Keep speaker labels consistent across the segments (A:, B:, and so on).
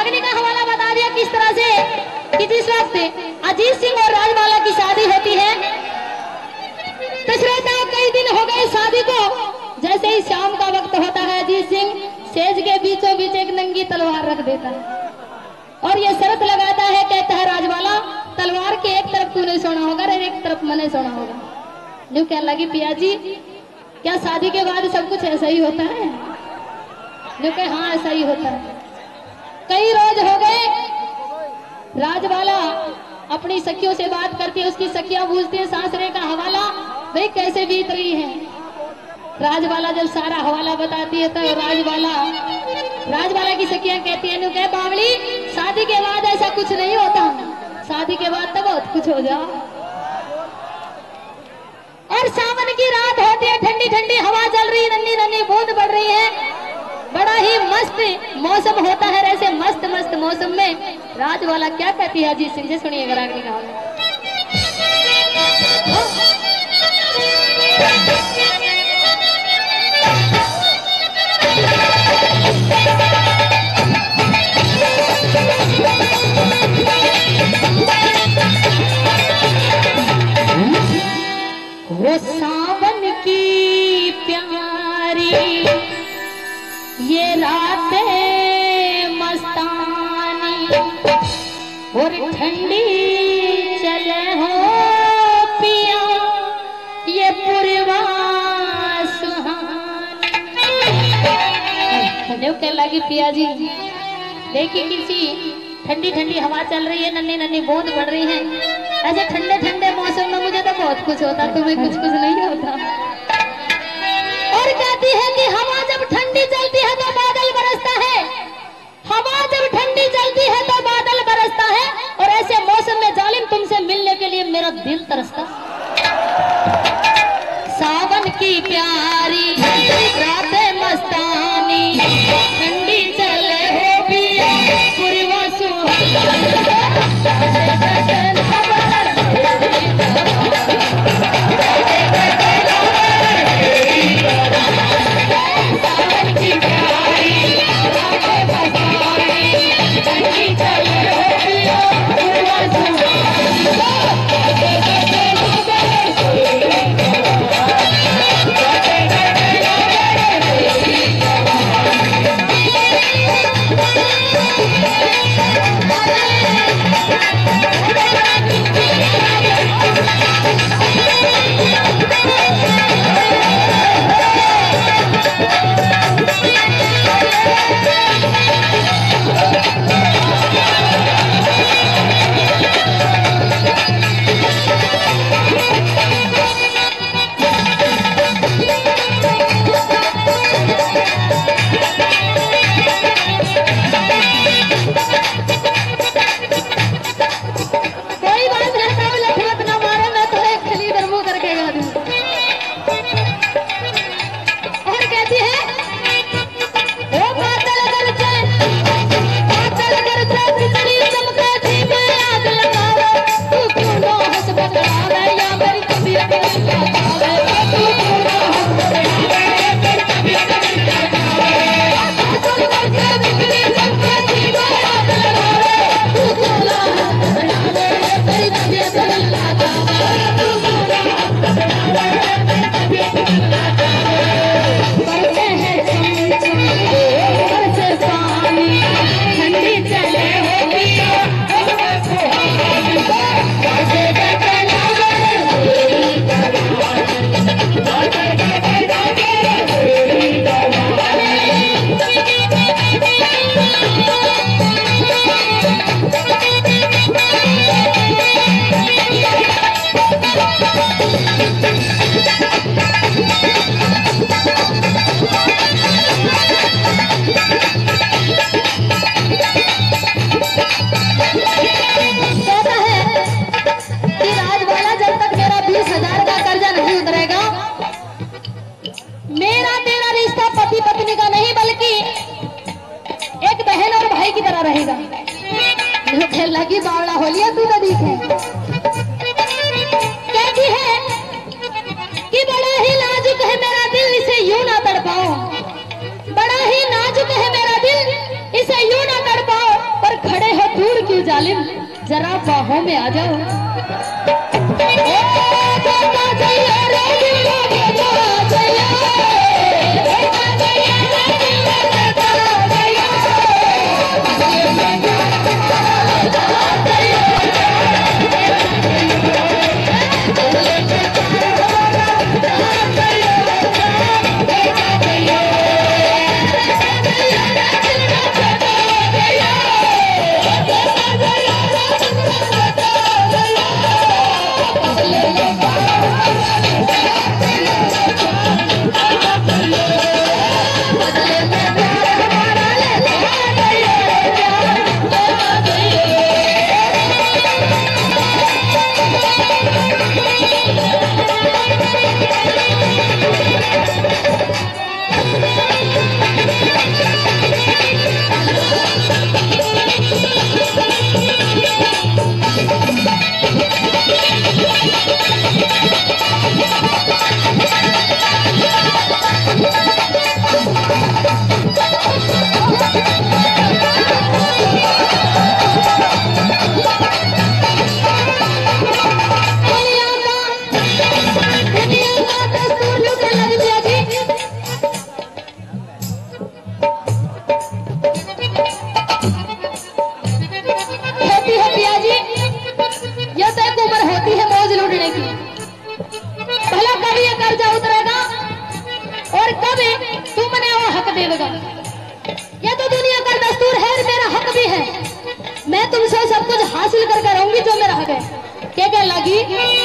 A: रागिनी का हवाला बता दिया किस तरह से कि जिस वक्त अजीत सिंह और राजबाला की शादी होती है तो श्रोताओं कई दिन हो गए शादी को। जैसे ही शाम का वक्त होता है अजीत सिंह सेज के बीचों बीच एक नंगी तलवार रख देता है और ये शर्त लगाता है, कहता है राजबाला तलवार के एक तरफ तूने सोना होगा और एक तरफ मैंने सोना होगा। न्यू कहने लगी पिया जी क्या शादी के बाद सब कुछ ऐसा ही होता है? न्यू कहे हाँ ऐसा ही होता है। कई रोज हो गए, राजबाला अपनी सखियों से बात करती है, उसकी सखियां पूछती है सासरे का हवाला भाई कैसे बीत रही है। राजबाला जब सारा हवाला बताती है तो राजबाला की सखियां कहती है न्यू कहे बावली शादी के बाद ऐसा कुछ नहीं होता, शादी के बाद तो बहुत कुछ हो जाओ। और सावन की रात होती है, ठंडी ठंडी हवा चल रही है, नन्ही नन्ही बूंद पड़ रही है, बड़ा ही मस्त मौसम होता है। ऐसे मस्त मस्त मौसम में राजबाला क्या कहती है अजीत सिंह से सुनिएगा रागिनी का वो सावन की प्यारी ये रातें मस्तानी और ठंडी चले हो पिया ये पूर्वा सुहानी। के लगी पिया जी देखिए किसी ठंडी ठंडी हवा चल रही है, नन्ही नन्ही बूंद पड़ रही है। ऐसे ठंडे ठंडे मौसम में मुझे तो बहुत कुछ होता, तुम्हें कुछ कुछ नहीं होता। और कहती है कि हवा जब ठंडी चलती है तो बादल बरसता है, हवा जब ठंडी चलती है तो बादल बरसता है। और ऐसे मौसम में जालिम तुमसे मिलने के लिए मेरा दिल तरसता। सावन की प्यारी रातें मस्तानी ठंडी चले हो पिया पूर्वा सुहानी। रहेगा। लगी बावड़ा होलिया तू तो दिखे कहती है कि बड़ा ही नाजुक है मेरा दिल, इसे यूं ना तड़पाओ, बड़ा ही नाजुक है मेरा दिल, इसे यूं ना तड़पाओ। जालिम जरा बाहों में आ जाओ। ये तो दुनिया का दस्तूर है, मेरा हक भी है। मैं तुमसे सब कुछ हासिल करके रहूंगी जो मेरा हक है। क्या लगी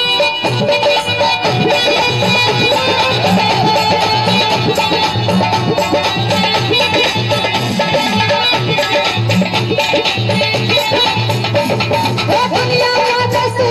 A: दुनिया का दस्तूर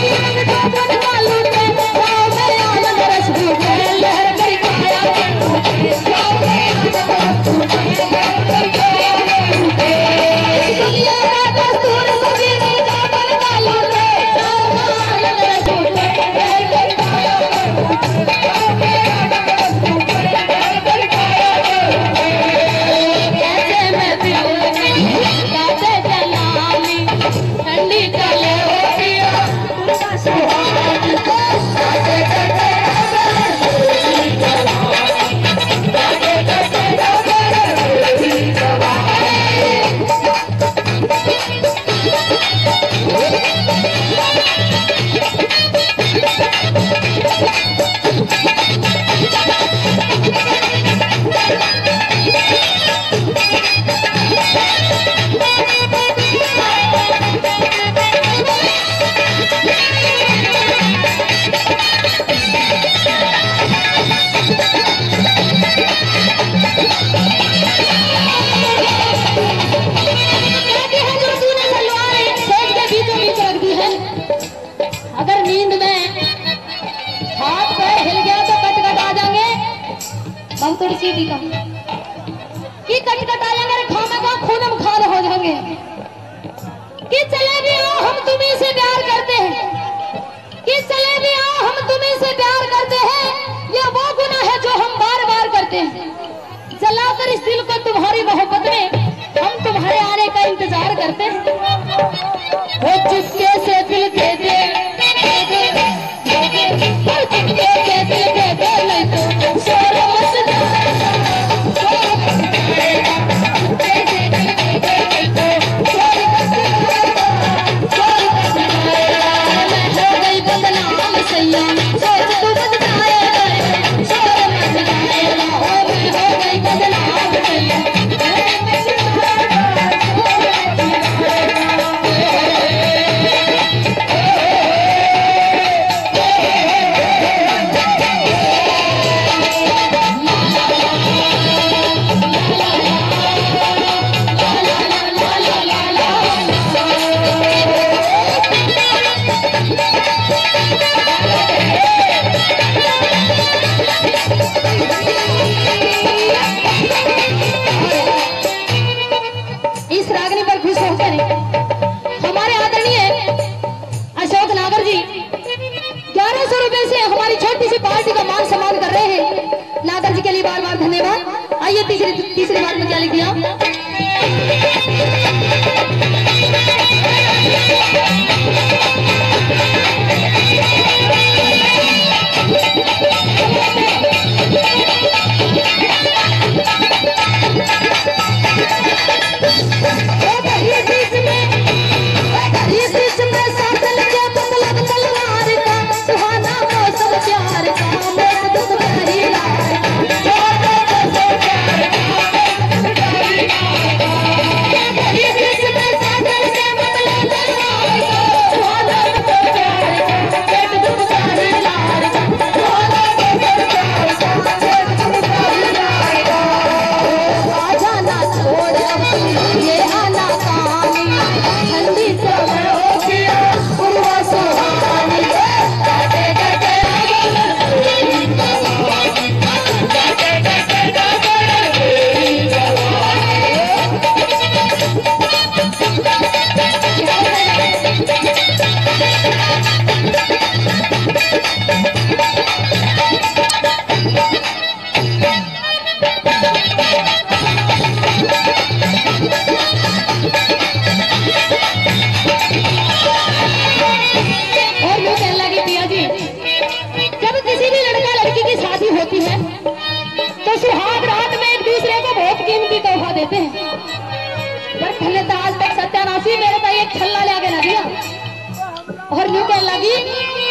A: थोड़ी सीधी का कि कट आ जाएंगे, खाना का खूनम खाल हो जाएंगे। कि चले भी आओ हम तुम्हीं से प्यार करते हैं, कि चले भी आओ हम तुम्हीं से प्यार करते हैं। ये वो गुनाह है जो हम बार बार करते हैं। जलाकर इस दिल को तुम्हारी मोहब्बत में हम तुम्हारे आने का इंतजार करते हैं। वो चुपके से दिल दे दे, चुपके से दिल दे दे, नहीं तो शोर मच तीसरी बात में क्या लिख दिया। पर थने तो आज तक सत्यानाशी मेरे तो एक छल्ला ले आगे ना दिया और यूं कह लगी